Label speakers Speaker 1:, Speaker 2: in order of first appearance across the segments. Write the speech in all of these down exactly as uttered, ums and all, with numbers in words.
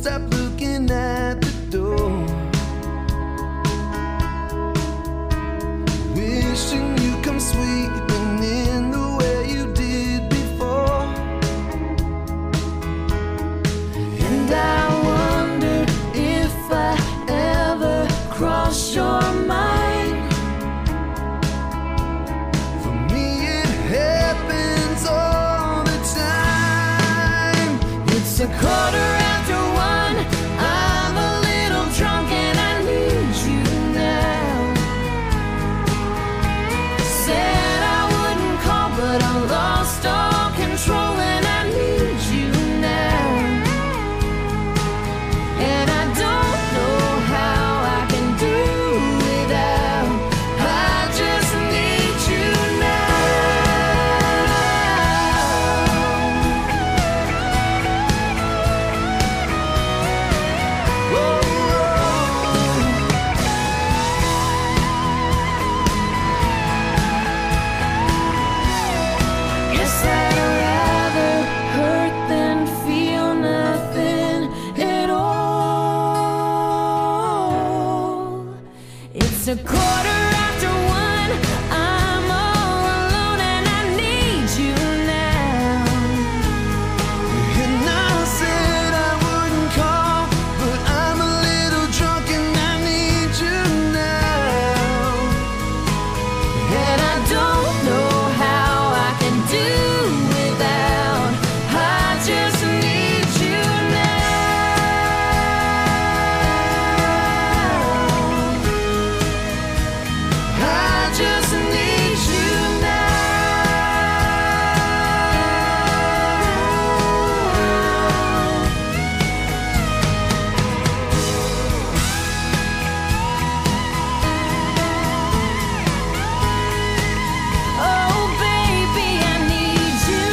Speaker 1: stop looking at the door. Wishing you come sweeping in the way you did before. And I wonder if I ever cross your mind. For me it happens all the time. It's a quarter after one, I'm a little drunk and I need you now. Said I wouldn't call but I lost all control and I need you now. And I don't know how I can do without. I just need you now. Whoa, guess I'd rather hurt than feel nothing at all. It's a quarter after one, I'm all alone and I need you now. And I said I wouldn't call, but I'm a little drunk and I need you now. And I don't know how I can do without. I just need you now. I just need you now. Oh baby, I need you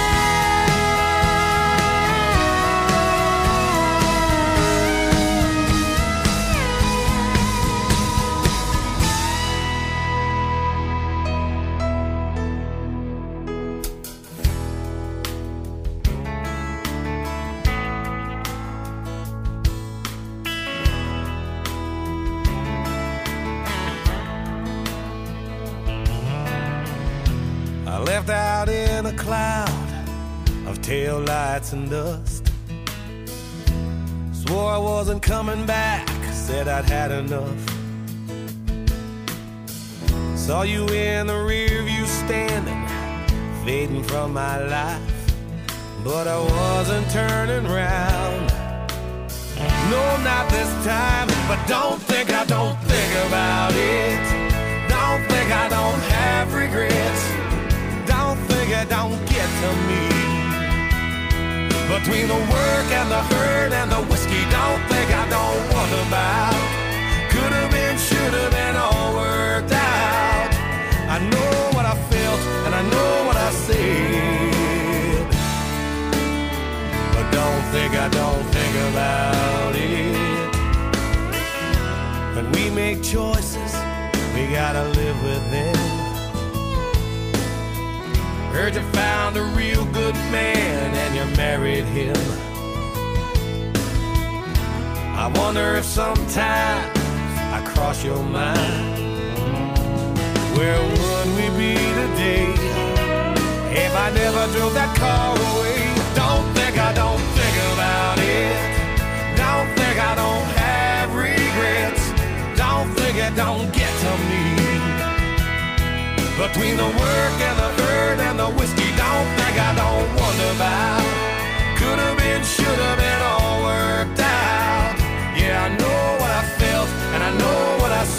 Speaker 2: I left out in a cloud of tail lights and dust. Swore I wasn't coming back, said I'd had enough. Saw you in the rear view standing, fading from my life. But I wasn't turning round. No, not this time. But don't think I don't think about it. Don't think I don't have regrets. Don't think it don't get to me. Between the work and the hurt and the whiskey, don't think I don't wonder about. Could have been, should have been, all worked out. I know what I felt and I know what I said. But don't think I don't think about it. When we make choices, we gotta live with them. Heard you found a real good man and you married him. I wonder if sometimes I cross your mind. Where would we be today if I never drove that car away? Don't think I don't think about it. Don't think I don't have regrets. Don't think it don't get to me. Between the work and the hurt and the whiskey, don't think I don't wonder about. Could have been, should have been, all worked out. Yeah, I know what I felt and I know what I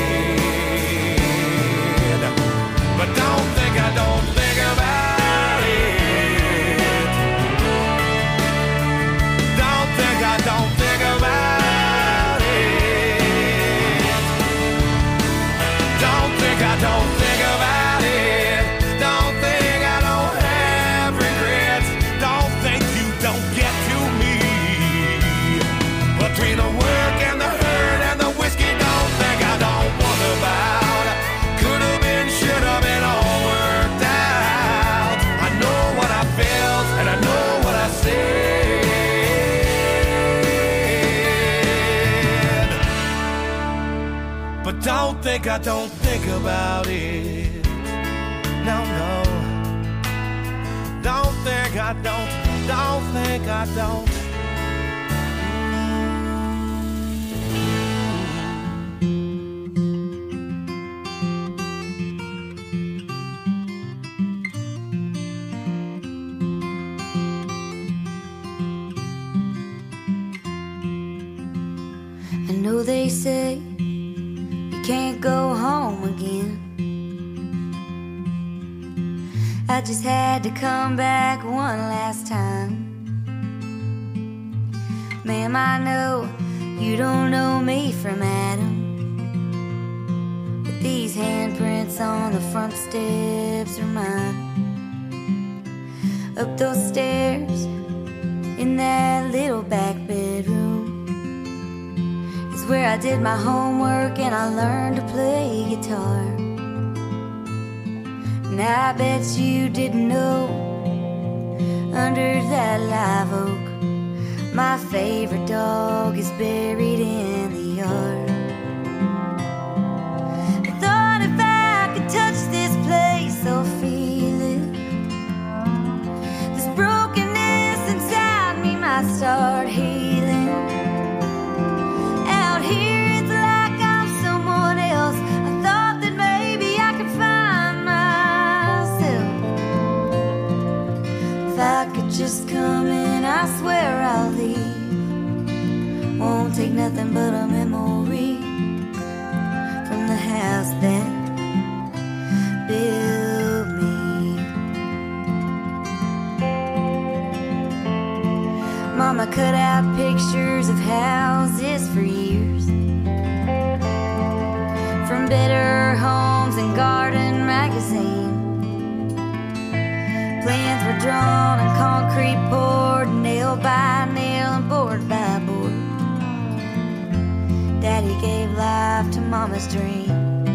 Speaker 2: said. But don't think I don't think about it. Don't think I don't think about it. Don't think I don't think about it. think I don't think about it. No, no. Don't think I don't, don't think I don't.
Speaker 3: I know they say you can't go home again. I just had to come back one last time. Ma'am, I know you don't know me from Adam, but these handprints on the front steps are mine. Up those stairs in that little back bedroom is where I did my homework and I learned to play guitar. And I bet you didn't know, under that live oak, my favorite dog is buried in the yard. I thought if I could touch this place or feel it, this brokenness inside me might start healing. Out here it's like I'm someone else. I thought that maybe I could find myself. If I could just come in, I swear I'll leave. Won't take nothing but a memory from the house that built me. Mama cut out pictures of houses for years, from Better Homes and Garden magazine. Plans were drawn and concrete poured, nail by nail and board by board. Daddy gave life to Mama's dream.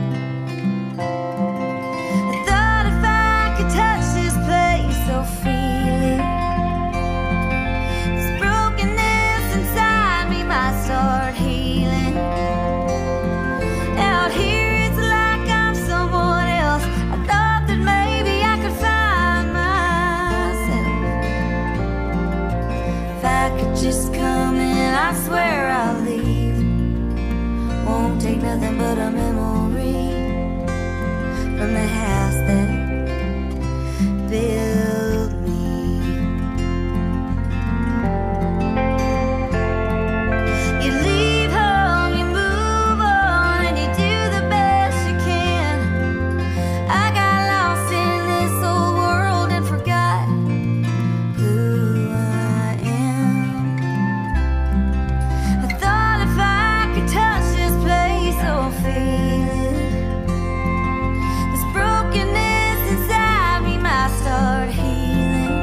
Speaker 3: I thought if I could touch this place or feel it, this brokenness inside me might start healing. Out here it's like I'm someone else. I thought that maybe I could find myself. If I could just come in, I swear I'll leave. Won't take nothing but a memory from the house that built me. You leave home, you move on, and you do the best you can. I got lost in this old world and forgot who I am. I thought if I could touch this place or feel it, this brokenness inside me might start healing.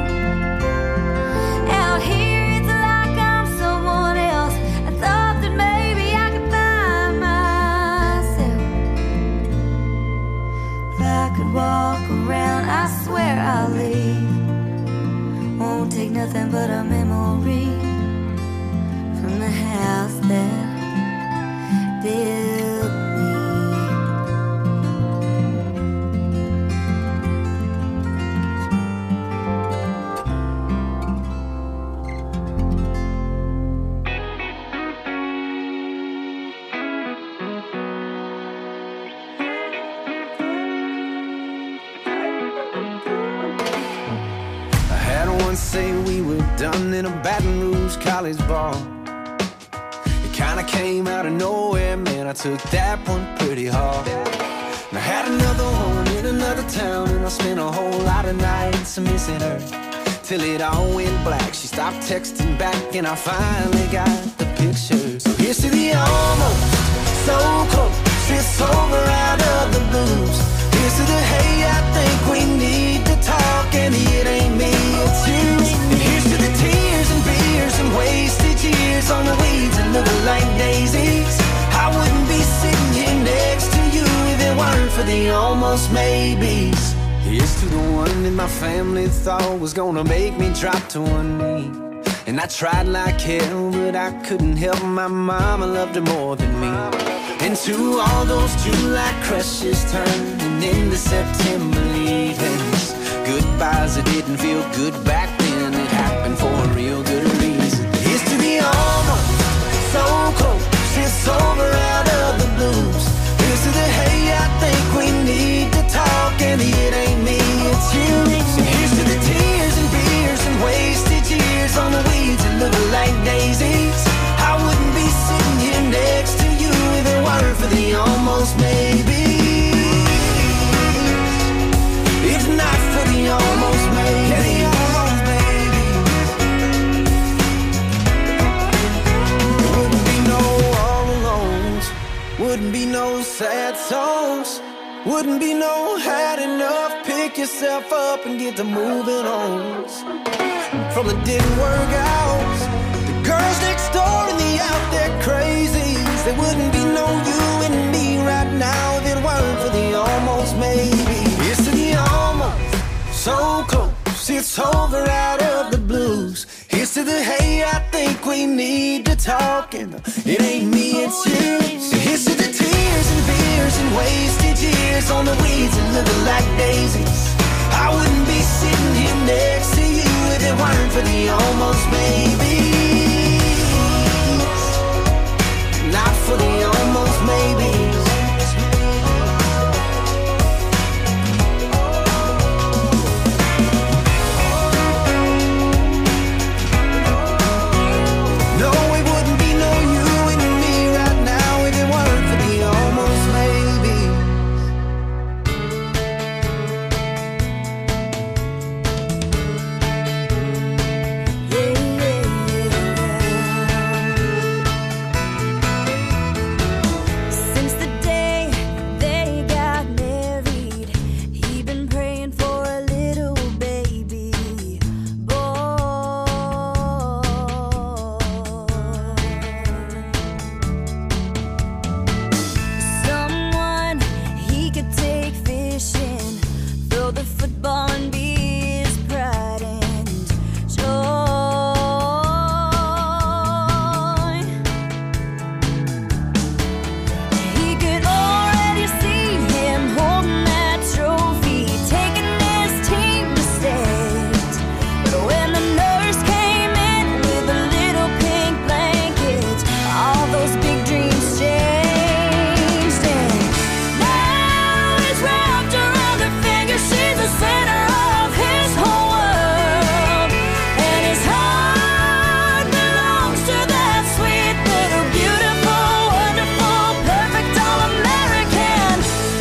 Speaker 3: Out here it's like I'm someone else. I thought that maybe I could find myself. If I could walk around, I swear I'll leave. Won't take nothing but a memory from the house that built me.
Speaker 2: I had one say we were done in a Baton Rouge college bar. It kinda came out of nowhere, man, I took that one pretty hard. And I had another one in another town, and I spent a whole lot of nights missing her, till it all went black. She stopped texting back, and I finally got the picture. So here's to the almost, so close, it's over out of the blues. Here's to the hey, I think we need to talk, and it ain't me, it's you. And here's to the tears and beers and wasted years on the weeds and looking like daisies. I wouldn't be sitting here next to you if it weren't for the almost maybes. Here's to the one that my family thought was gonna make me drop to one knee,
Speaker 4: And I tried like hell, but I couldn't help my mama loved her more than me. And to all those July crushes turning into September leavings, goodbyes that didn't feel good back then, it happened for a real good reason. Here's to the almost so close, it's over out of the blues. Here's to the hey, I think we need to talk, and it ain't me, it's you. Here's to the tears and beers and wasted years on the weeds that look like daisies. I wouldn't be sitting here next to you if it weren't for the almost maybe. If not for the almost maybe. Wouldn't be no all alones, wouldn't be no sad songs, wouldn't be no had enough. Pick yourself up and get to moving on. From the didn't work out, the girls next door and the out there crazies. There wouldn't be no you and me right now if it weren't for the almost maybe. It's to the almost so close, it's over out of the blues. Here's to the hey, I think we need to talk, and it ain't me, it's you. Here's to the tears and beers and wasted years on the weeds that look like daisies. I wouldn't be sitting here next to you if it weren't for the almost maybes. Not for the almost maybes. No, it wouldn't be no you and me right now if it weren't for the almost maybes.
Speaker 3: Since the day they got married, he been praying for a little baby boy. Someone he could take fishing, throw the football and be his pride and joy. He could already see him holding that trophy, taking his team to state. But when the nurse came in with a little pink blanket, all those big dreams changed. And now he's wrapped around her finger, she's the center of his whole world. And his heart belongs to that sweet little beautiful, wonderful, perfect all-American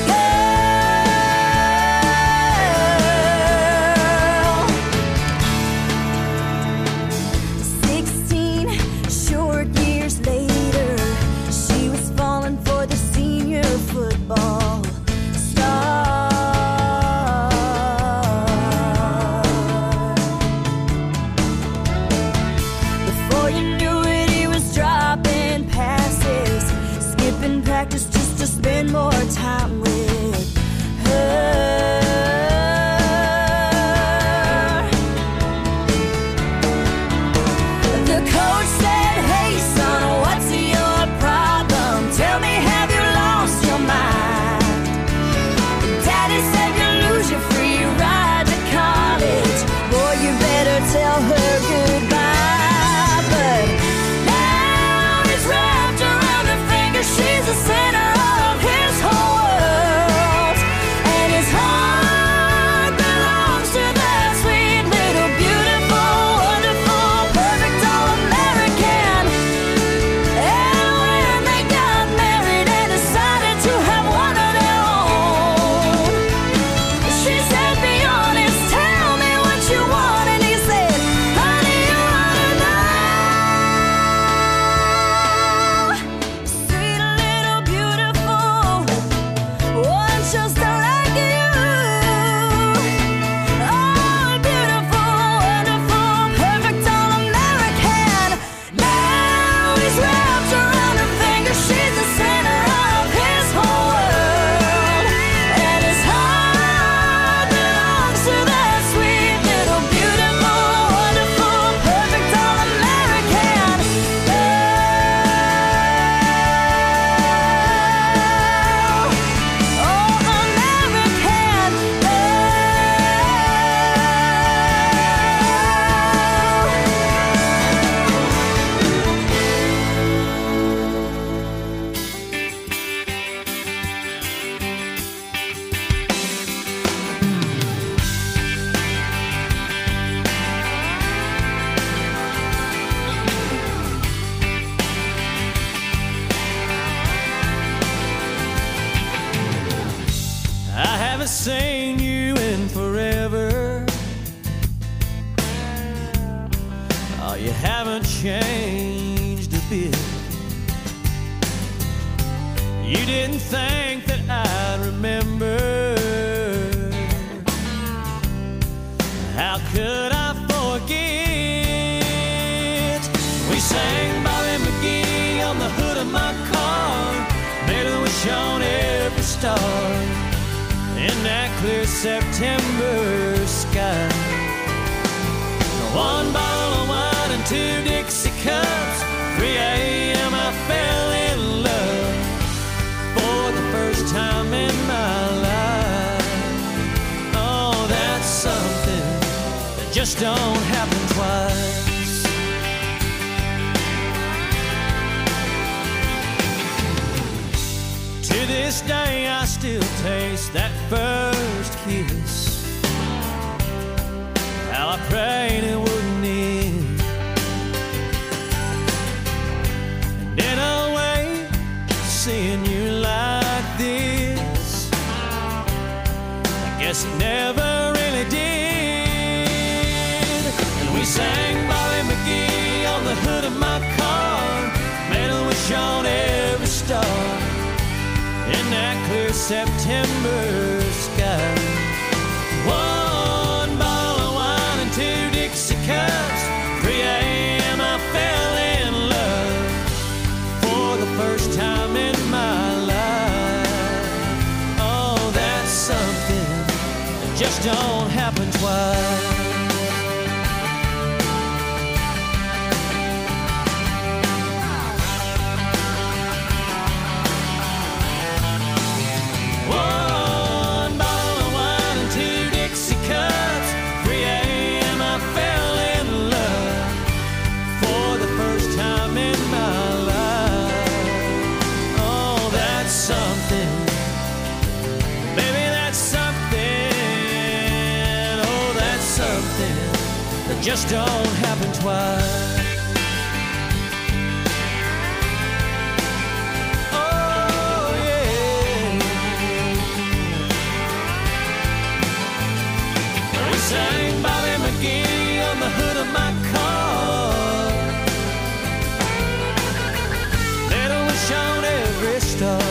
Speaker 3: girl. Sixteen short years later, she was falling for the senior football star. Before you knew it, he was dropping passes, skipping practice just to spend more time with her. The coach said, hey son, what's your problem? Tell me, have you lost your mind? Daddy said you lose your free ride to college. Boy, you better tell her goodbye. But now he's wrapped around her finger, she's the center of his whole world.
Speaker 5: Oh, you haven't changed a bit. You didn't think that I'd remember. How could I forget? We sang Bobby McGee on the hood of my car, made a wish on every star in that clear September sky. One bottle of wine and two Dixie cups, three a m I fell in love for the first time in my life. Oh, that's something that just don't happen twice. To this day I still taste that first kiss. How I prayed it wouldn't end. And in a way, seeing you like this, I guess it never really did. And we sang Bobby McGee on the hood of my car, made a wish on every star in that clear September sky. One bottle of wine and two Dixie cups, three a m I fell in love for the first time in my life. Oh, that's something that just don't happen twice. Just don't happen twice. Oh yeah. We sang Bobby McGee on the hood of my car, made a wish on every star.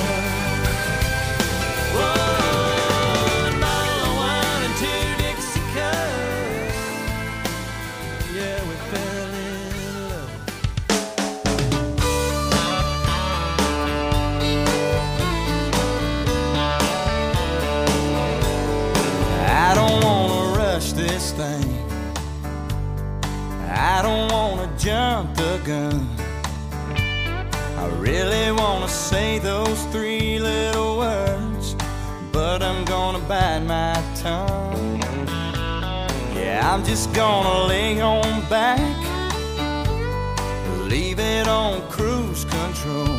Speaker 4: I don't wanna jump the gun. I really wanna say those three little words, but I'm gonna bite my tongue. Yeah, I'm just gonna lay on back, leave it on cruise control.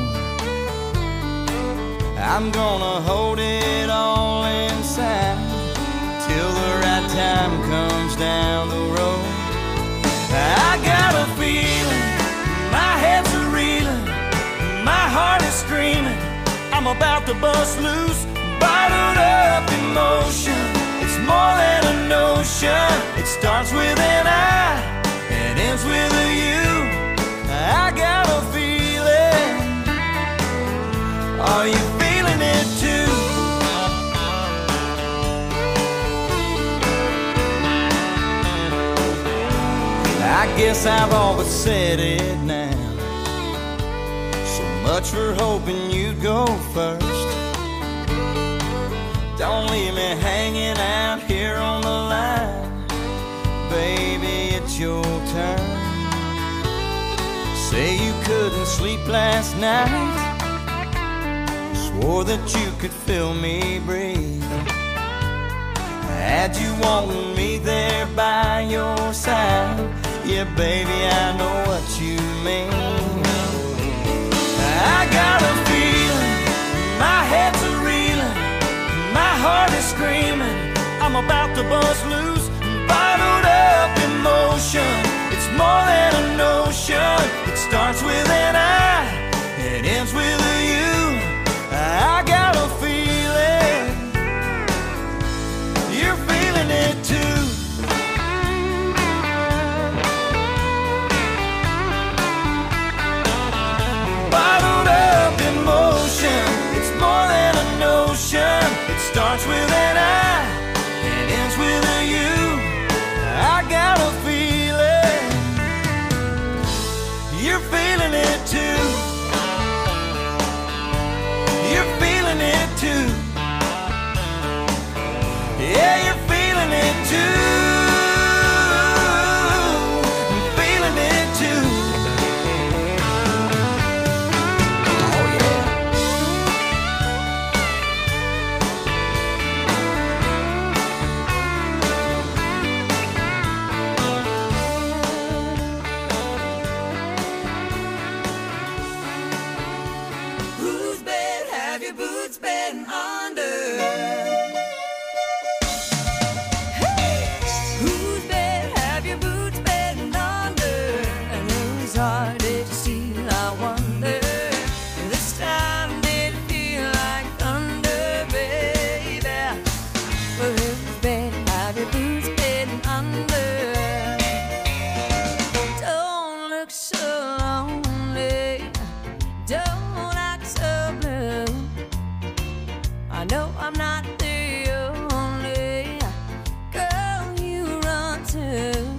Speaker 4: I'm gonna hold it all inside till the right time comes down the road. I got a feeling, my head's a reeling, my heart is screaming, I'm about to bust loose, bottled up emotion. It's more than a notion, it starts with an I and ends with a you. I got a feeling, are you feeling it too? I guess I've always said it now. So much for hoping you'd go first. Don't leave me hanging out here on the line. Baby, it's your turn. Say you couldn't sleep last night, swore that you could feel me breathe. Had you wanting me there by your side. Yeah, baby, I know what you mean. I got a feeling, my head's a reeling, my heart is screaming, I'm about to bust loose, bottled up emotion. It's more than a notion, it starts with an I, it ends with a you. I got a feeling, you're feeling it too.
Speaker 2: starts with an I and ends with a U. I got a feeling you're feeling it too. You're feeling it too. Yeah, you're feeling it too. Feeling it too. Oh yeah. Whose bed have your boots been under? Whose bed have your boots been under? And whose heart did you steal, I wonder? This time did it feel like thunder, baby? Well, whose bed have your boots been under? Don't look so lonely, don't act so blue. I know I'm not the only girl you run to.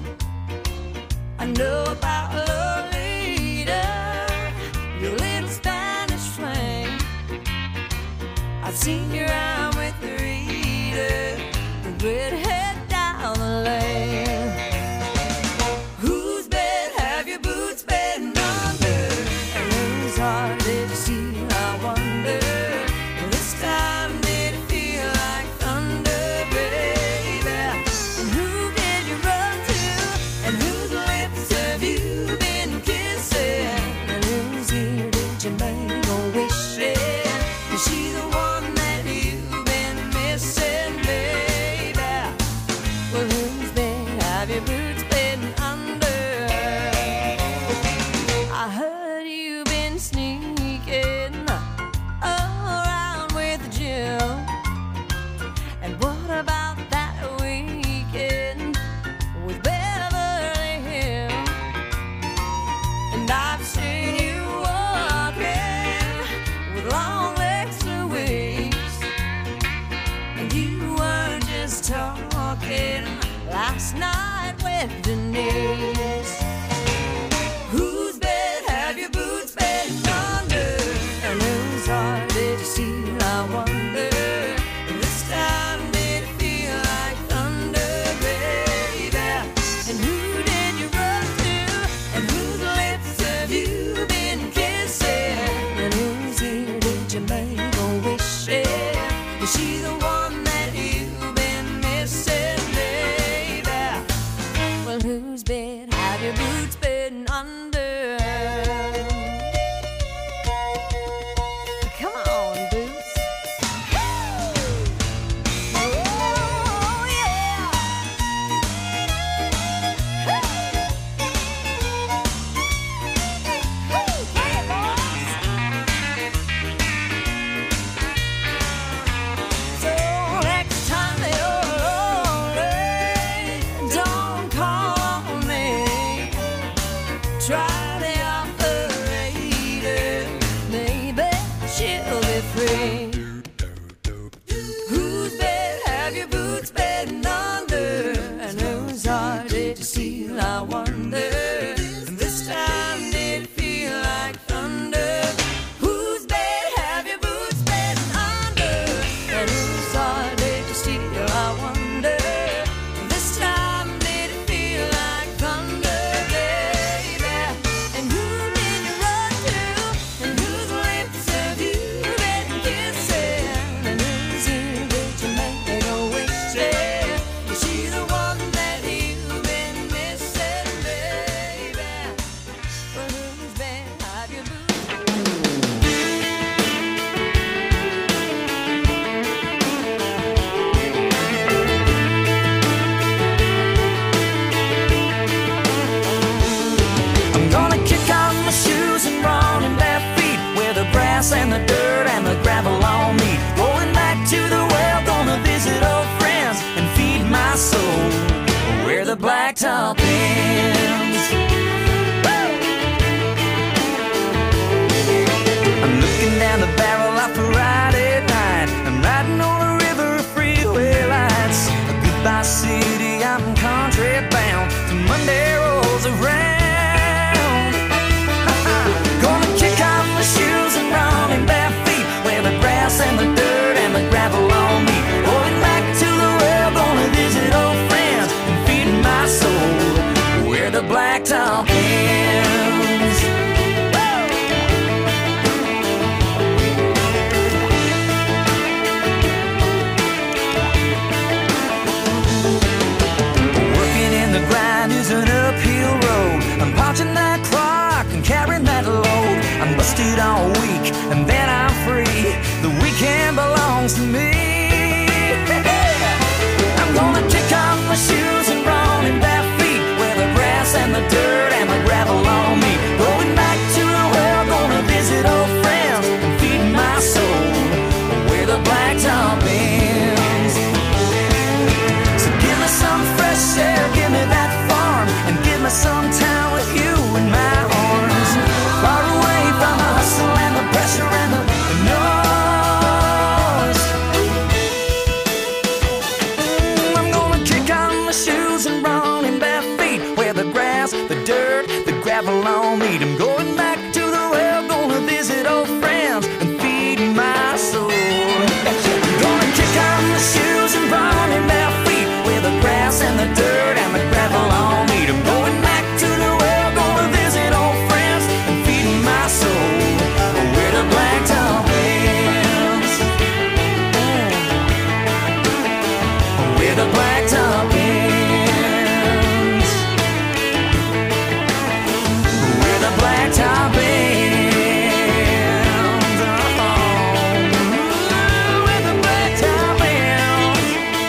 Speaker 2: I know about Lolita, your little Spanish flame. I've seen you around with Rita, the redhead down the lane. Whose bed have your boots been under? And whose heart did you steal, I wonder? This time did it feel like thunder, baby? And who did you run to? And whose lips have you been kissing? And whose ear did you make a wish in? Is she the one that you've been missing, baby? Well, whose bed have your boots been under? I heard you've been sneaking around with Jill. And what about that weekend with Beverly Hills? And I've seen you walking with long legs Louise. And you were just talking last night with Denise. Whose bed have your boots been under? And whose heart did you steal, I wonder? This time did it feel like thunder, baby? And who did you run to? And whose lips have you been kissing? And whose ear did you make a wish in? Is she the one that you've been missing, baby? Well, whose bed have your boots been under? Come on, boots. Oh, yeah. Hey, boys. So next time you're lonely, don't call on me. Try the operator, maybe she'll be free. Whose bed have your boots been under? And whose heart did you steal, I wonder? And this time did it feel like thunder? Whose bed have your boots been under? And whose heart did you steal, I wonder? This time did it feel like thunder, baby? And who did you run to? And whose lips have you been kissing? And whose ear did you make a wish in? Is she the one that you've been missing, baby? Well, whose bed have your boots?
Speaker 6: I'm gonna kick off my shoes and run in bare feet, where the grass and the dirt and the gravel all meet. Going back to the well, gonna visit old friends and feed my soul where the blacktop ends. Woo! I'm looking down the barrel of a Friday night. I'm riding on a river The weekend belongs to me. I'm gonna kick off my shoes and run in bare feet, where the grass and the dirt and the gravel on me. Going back to the well, gonna visit old friends and feed my soul where the blacktop ends. So give me some fresh air, give me that farm, and give me some time with you in my arms. Far away from the hustle and the pressure and the, the noise. Mm, I'm gonna kick on my shoes and run in bare feet, where the grass, the dirt, the gravel on me. I'm going back to the well, gonna visit old friends and feed my soul. I'm gonna kick on my shoes and run in bare feet, where the grass and the dirt and the gravel on me. I'm going back to the well, gonna visit old friends and feed my soul where the blacktop ends. Where the blacktop ends. Where the blacktop ends. Oh, where the blacktop ends.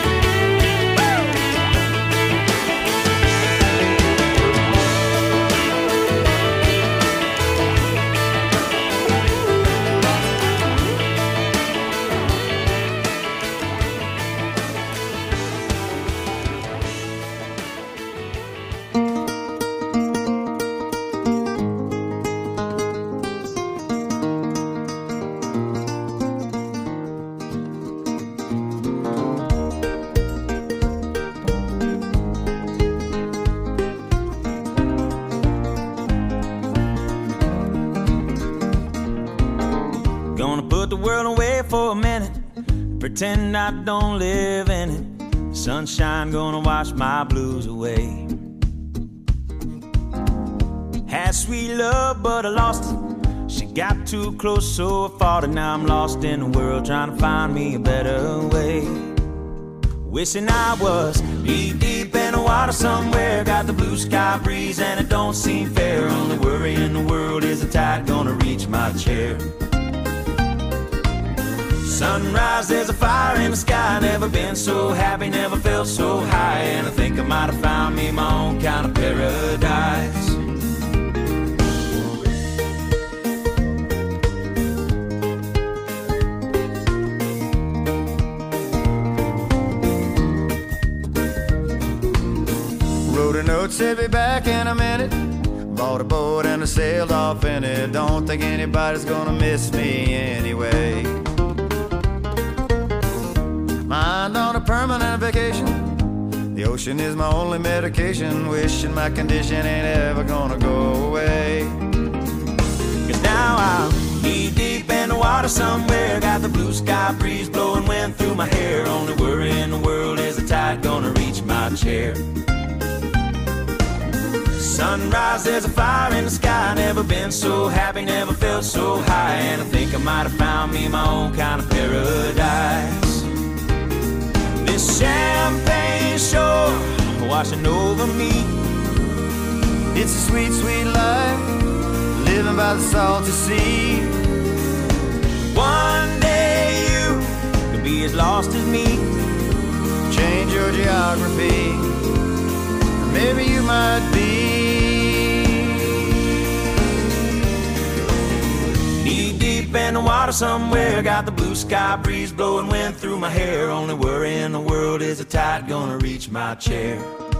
Speaker 5: Gonna put the world away for a minute, pretend I don't live in it. Sunshine gonna wash my blues away. Had sweet love, but I lost it. She got too close, so I fought it. Now I'm lost in the world, trying to find me a better way. Wishing I was knee deep in the water somewhere. Got the blue sky breeze and it don't seem fair. Only worry in the world is the tide gonna reach my chair. Sunrise, there's a fire in the sky. Never been so happy, never felt so high. And I think I might have found me my own kind of paradise.
Speaker 7: Wrote a note, said be back in a minute. Bought a boat and I sailed off in it. Don't think anybody's gonna miss me anyway. Mind on a permanent vacation. The ocean is my only medication. Wishing my condition ain't ever gonna go away.
Speaker 5: Cause now I'm knee deep in the water somewhere. Got the blue sky breeze blowing wind through my hair. Only worry in the world is the tide gonna reach my chair. Sunrise, there's a fire in the sky. Never been so happy, never felt so high. And I think I might have found me my own kind of paradise. This champagne shore washing over me.
Speaker 7: It's a sweet, sweet life, living by the salty sea.
Speaker 5: One day you could be as lost as me.
Speaker 7: Change your geography, maybe you might be.
Speaker 5: Knee deep in the water somewhere. Got the blue sky breeze blowing wind through my hair. Only worry in the world is the tide gonna reach my chair.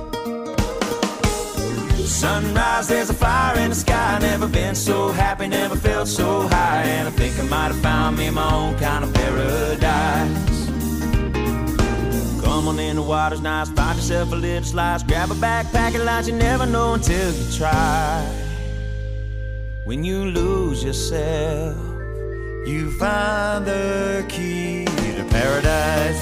Speaker 5: Sunrise, there's a fire in the sky. Never been so happy, never felt so high. And I think I might have found me my own kind of paradise. Come on in, the water's nice. Find yourself a little slice. Grab a backpack and lunch. You never know until you try. When you lose yourself,
Speaker 7: You find the key to paradise.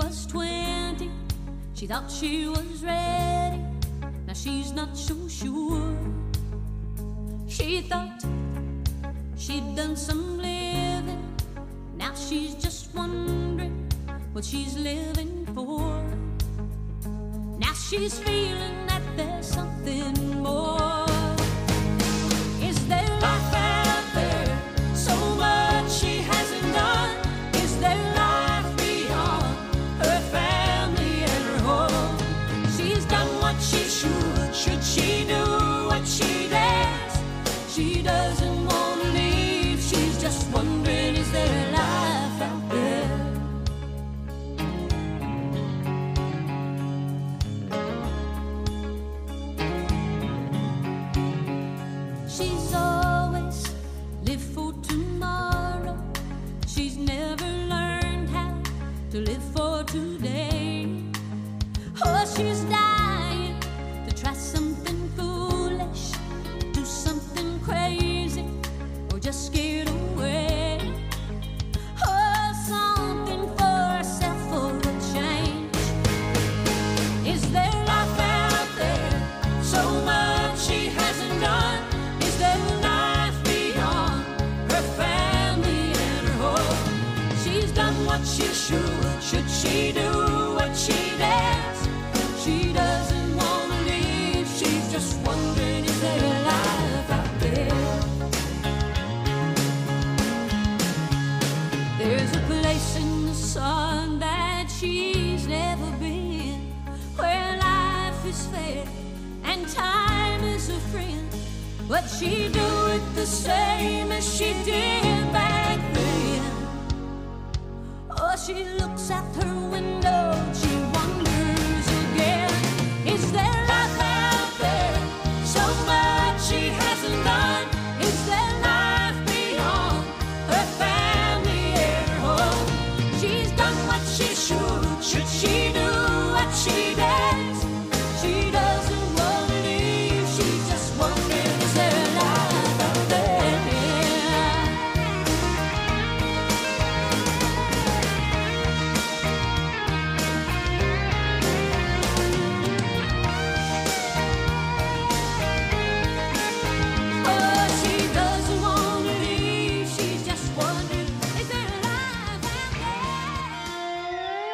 Speaker 1: was twenty, she thought she was ready. Now she's not so sure. She thought she'd done some living. Now she's just wondering what she's living for. Now she's feeling that there's something more. Is there life out there? So much she hasn't done. Is there life beyond her family and her home? She's done what she should. Should she do what she dares? She doesn't want to leave. She's just wondering, is there life out there? She's always lived for tomorrow. She's never learned how to live for today. Oh, she's dying to try something foolish, do something crazy, or just get away. Oh, something for herself for a change. Is there life out there? So much she hasn't done. Is there life beyond her family and her home? She's done what she should. Should she do what she dares? She doesn't want to leave. She's just wondering, is there life out there? There's a place in the sun that she's never been, where life is fair and time is a friend. But she do it the same as she did back then. Oh, she looks out her window, she wonders again. Is there life out there? So much she hasn't done. Is there life beyond her family and her home? She's done what she should. Should she do what she dares? She doesn't want to leave. She's just wondering, is there life out there? Oh, she doesn't want to leave. She's just wondering, is there life out there?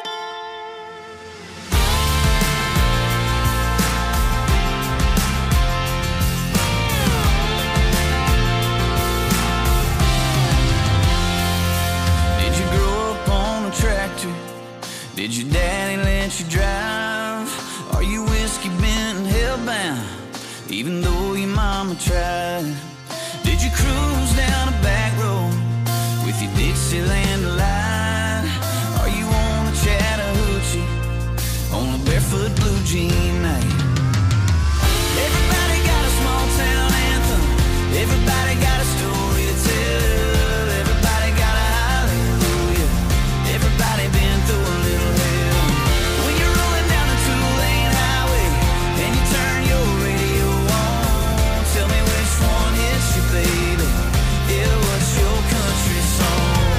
Speaker 6: Did you grow up on a tractor? Did your daddy let you drive? Are you whiskey bent and hellbound, even though your mama tried? Did you cruise down a back road with your Dixieland delight? Are you on a Chattahoochee on a barefoot blue jean night? Everybody got a small town anthem. Everybody got a story to tell. Everybody got a hallelujah. Everybody been through a little hell. When you're rolling down the two-lane highway and you turn your radio on, tell me which one hits you, baby. Yeah, what's your country song?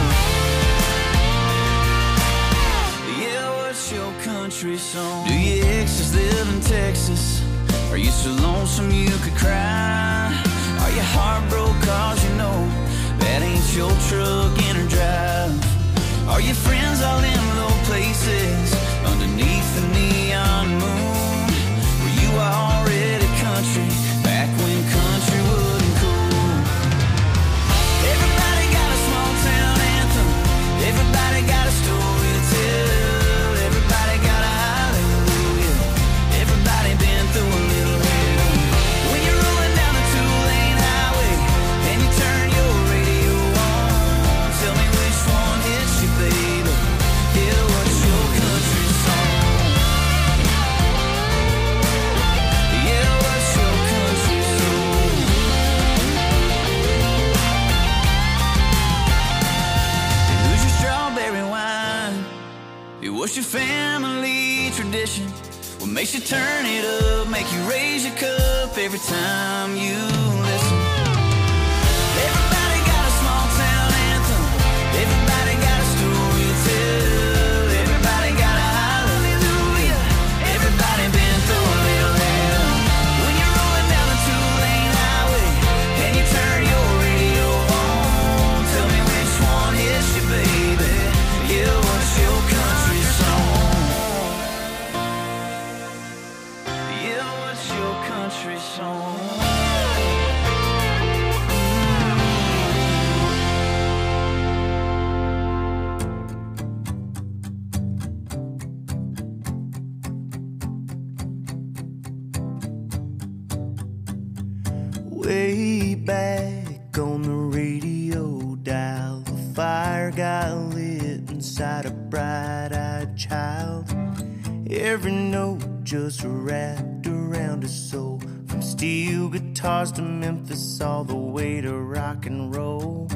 Speaker 6: Yeah, what's your country song? Do your exes live in Texas? Are you so lonesome you could cry? Are you heartbroken cause you know that ain't your truck in her drive? Are your friends all in low places underneath the neon moon? Were you already country back when country wasn't cool? Everybody got a small town anthem. Everybody got a story to tell. Everybody got a hallelujah. Everybody been through a little hell. When you're rolling down the two-lane highway and you turn your radio on, tell me which one hits you, baby. Yeah, what's your country song? Yeah, what's your country song? Who's your strawberry wine? It was your family tradition. What makes you turn it up, make you raise your cup every time you listen? Everybody got a small town anthem. Everybody got a story to tell. Everybody got a
Speaker 8: Way back on the radio dial, the fire got lit inside a bright-eyed child. Every note just wrapped around his soul, from steel guitars to Memphis all the way to rock and roll.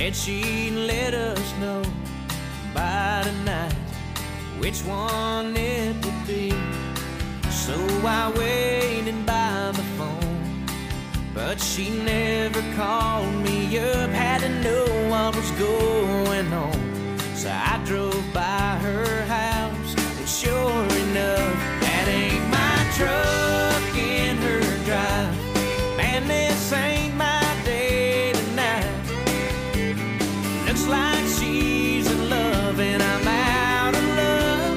Speaker 5: said she'd let us know by tonight which one it would be. So I waited by the phone, but she never called me up. Had to know what was going on, so I drove by her house, and sure enough, that ain't my truck in her drive. Man, this ain't my day tonight. Looks like she's in love and I'm out of luck.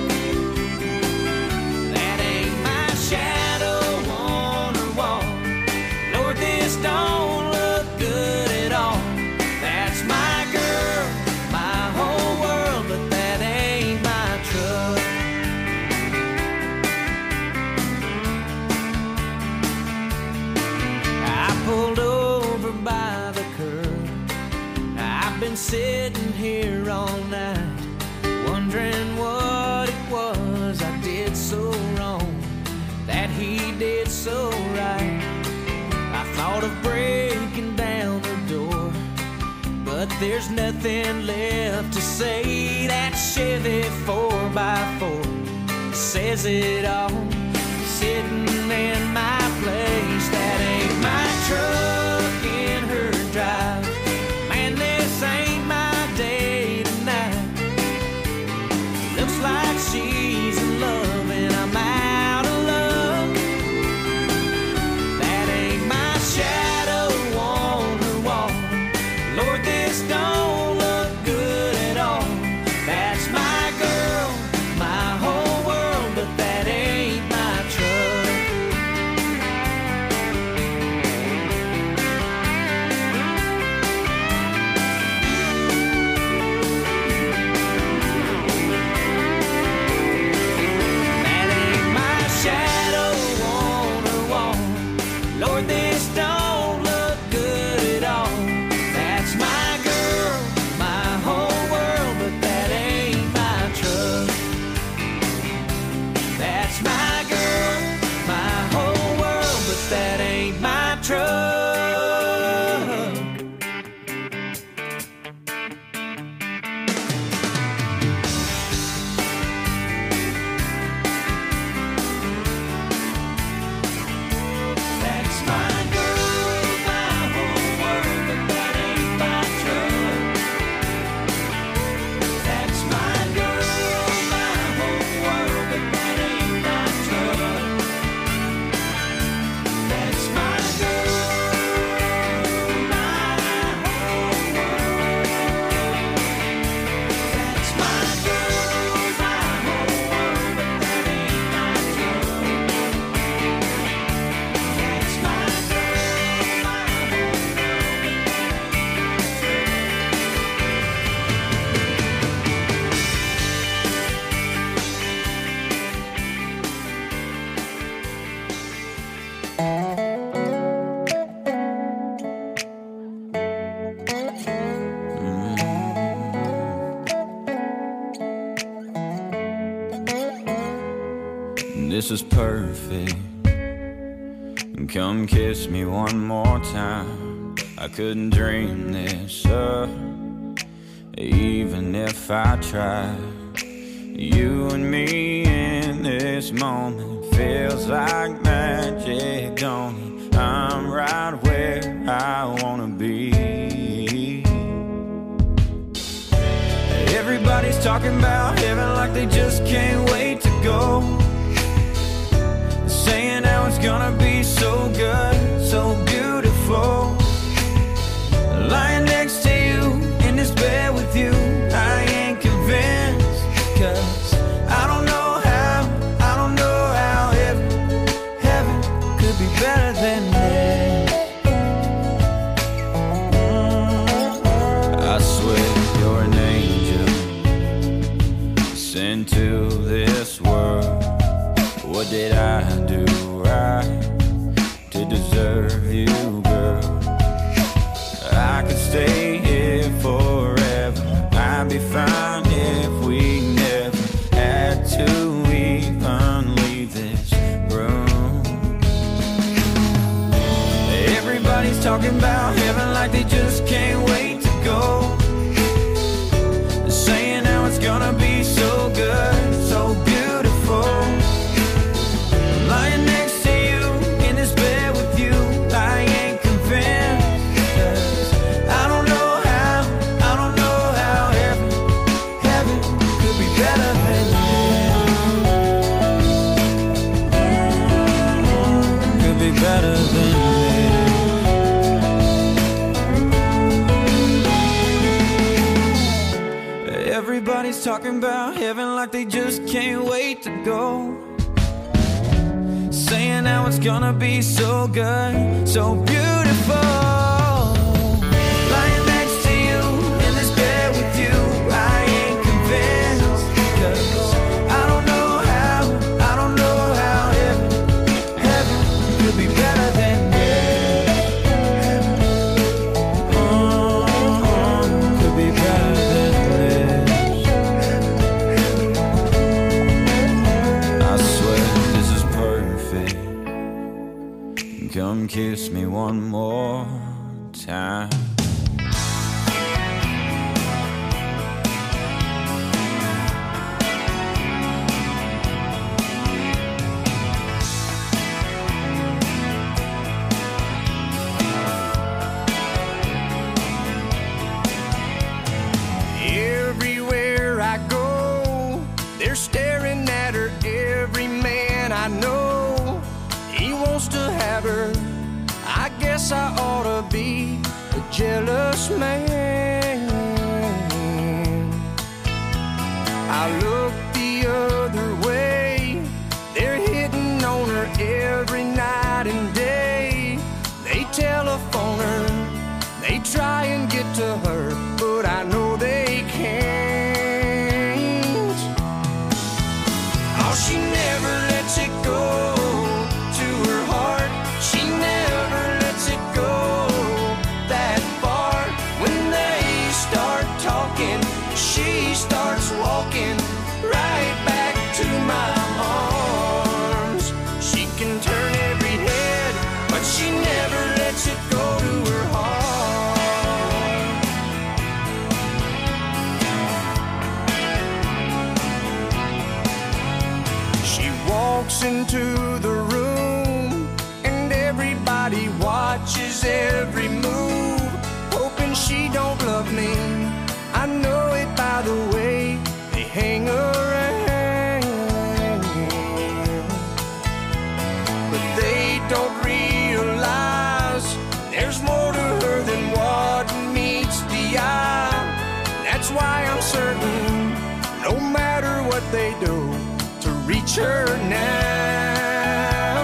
Speaker 5: That ain't my shadow on her wall. Lord, this don't look good at all. That's my girl, my whole world, but that ain't my truck. I pulled over by the curb. I've been sitting here all night, wondering what it was I did so wrong, that he did so right. I thought of breaking down the door, but there's nothing left to say. That Chevy four by four says it all, sitting in my place. That ain't my truck in her drive. Man, this ain't my day tonight. Looks like she's in love and I'm out of luck. That ain't my shadow on her wall. Lord, this don't look good at all. That's my girl, my whole world, but that ain't my truck. That ain't my shadow on her wall. Lord, this don't look good at all. That's my girl, my whole world, but that ain't my truck. That's my girl, my whole world, but that ain't my truck. That's my girl, my whole world, but that ain't my truck. That's my girl, my whole world, but that ain't my truck. That's my girl, my whole world. That's my girl, my whole world, but that ain't my truck. That's my girl, my whole
Speaker 9: This is perfect. Come kiss me one more time. I couldn't dream this up, even if I tried. You and me in this moment feels like magic, don't it? I'm right where I wanna be. Everybody's talking about heaven like they just can't wait to go, saying how it's gonna be so good, so beautiful. Lying next to you in this bed with you, I ain't convinced, 'cause I don't know how, I don't know how heaven, heaven could be better than this. I swear you're an angel sent to this world. What did I do right to deserve you, girl? I could stay here forever. I'd be fine if we never had to even leave this room. Everybody's talking about heaven like they just can't wait to go, than this. Everybody's talking about heaven like they just can't wait to go. Saying how it's gonna be so good, so beautiful. Lying next to you in this bed with you, I ain't convinced. Cause I don't know how, I don't know how heaven, heaven could be better than this. Oh, could be better than this. I swear this is perfect. Come kiss me one more time.
Speaker 2: Everywhere I go, they're staring at her. Every man I know, he wants to have her. I guess I ought to be a jealous man. I look the other way, they're hitting on her every night and day. They telephone her, they try and get to her, but I know they can't. Oh, she never lets it go to her heart. She never lets it go that far. When they start talking, she starts walking right back to my arms. She can turn every head, but she never lets it go to her heart. She walks into the room and everybody watches every move, hoping she don't love me. I know it by the way they hang around, but they don't realize there's more to her than what meets the eye. That's why I'm certain, no matter what they do, to reach her now.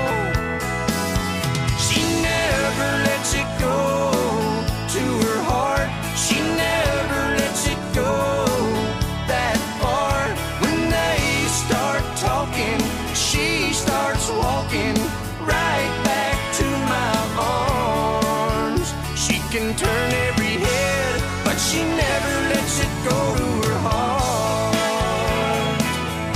Speaker 2: She never lets it go to her heart. She never lets it go that far. When they start talking, she starts walking right back to my arms. She can turn every head, but she never lets it go to her heart.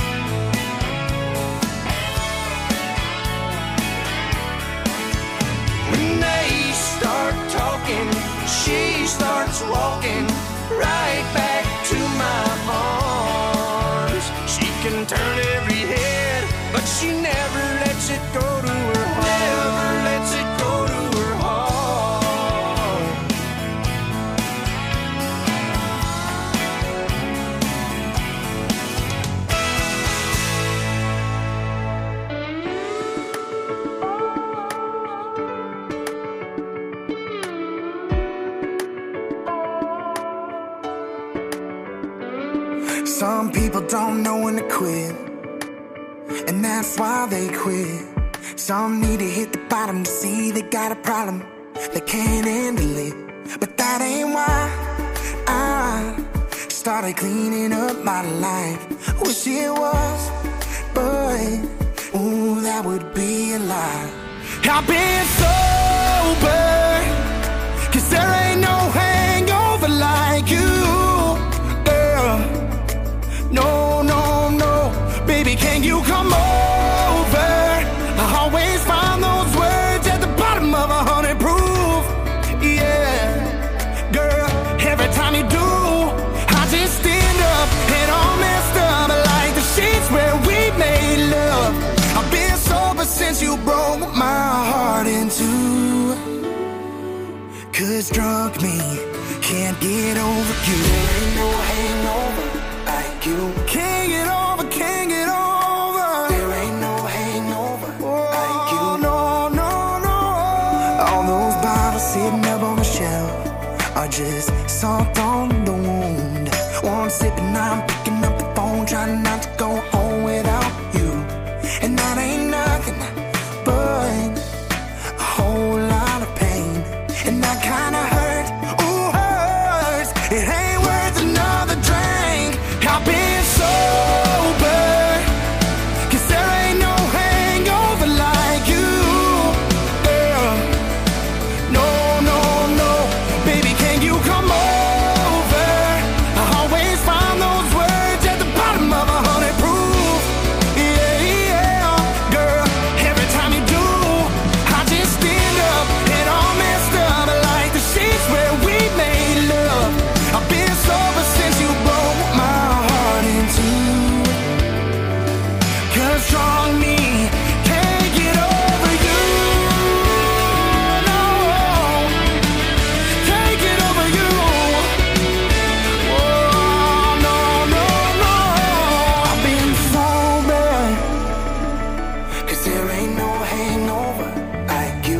Speaker 2: When they start talking, she starts walking right back to my arms. She can turn every head, but she never lets it go to her heart. Never lets it go to her heart.
Speaker 10: Some people don't know when to quit, and that's why they quit. Some need to hit the bottom to see they got a problem, they can't handle it. But that ain't why I started cleaning up my life. Wish it was, but ooh, that would be a lie. I've been sober, cause there ain't no hangover like you, girl. No, no, no, baby, can you come over? I always find those words at the bottom of a hundred proof. Yeah, girl, every time you do, I just stand up and all messed up like the sheets where we made love. I've been sober since you broke my heart in two. Cause drunk me can't get over you. There ain't no hangover like you. Can't get over, can't get over. There ain't no hangover oh, like you. No, no, no. are just salt on the wound. One sip and I'm picking up the phone, trying not to go home without you. And that ain't nothing but a whole lot of pain. And that kinda hurt, ooh hurts. It ain't worth another drink. I've been sober, 'cause there ain't no hangover like you. Yeah. No, no, no, baby, can you come over? I always find those words at the bottom of a hundred proof. Yeah, yeah, girl, every time you do, I just stand up and all messed up like the sheets where we made love. I've been sober since you broke my heart in two. 'Cause strong me can't get over you. No, can't get over you. Oh, no, no, no. I've been sober, 'cause there ain't no hangover like you.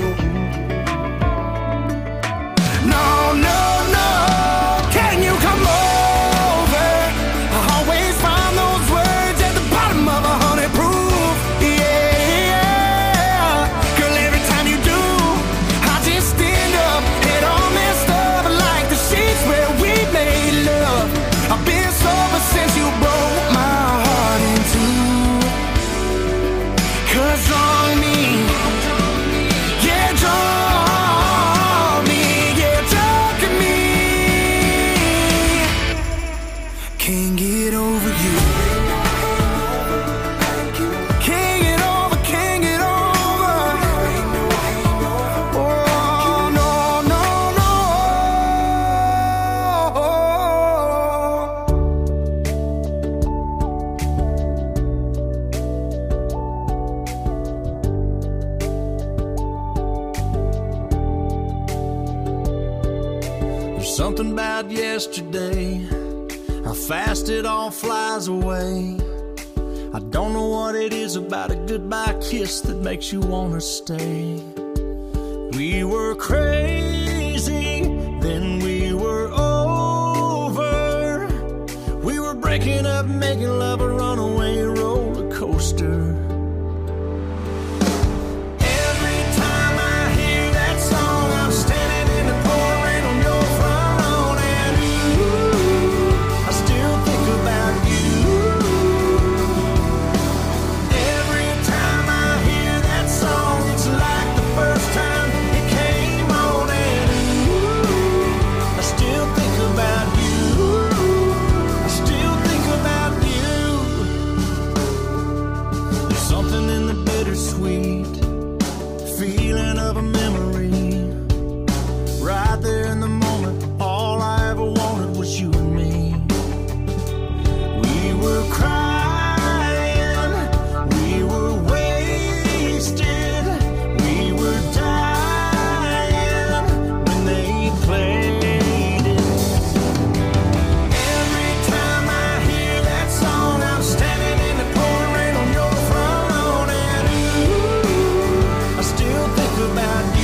Speaker 10: No, no, no, can you come over? I always find those words at the bottom of a hundred proof. Yeah, girl, every time you do, I just stand up and all messed up like the sheets where we made love. I've been sober since you broke my heart in two. 'Cause draw me, yeah, draw me, yeah, talk to me. Can't get over you. Can't get over, can't get over. Oh, no, no, no.
Speaker 5: There's something about yesterday, how fast it all flies away. I don't know what it is about a goodbye kiss that makes you wanna stay. We were crazy, then we were over. We were breaking up, making love a runaway roller coaster. Every time I hear that song, I'm standing in the pouring rain on your front lawn, and ooh, I still think about you. Every time I hear that song, it's like the first time it came on, and ooh, I still think about you. I still think about you. There's something in the bittersweet feeling of a memory. Right there in the moment, all I ever wanted was you and me. We were crying, we were wasted, we were dying when they played it. Every time I hear that song, I'm standing in the pouring rain on your front lawn, and ooh, I still think about you.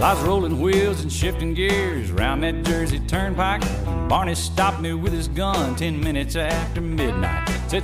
Speaker 9: I was rolling wheels and shifting gears round that Jersey turnpike. Barney stopped me with his gun ten minutes after midnight.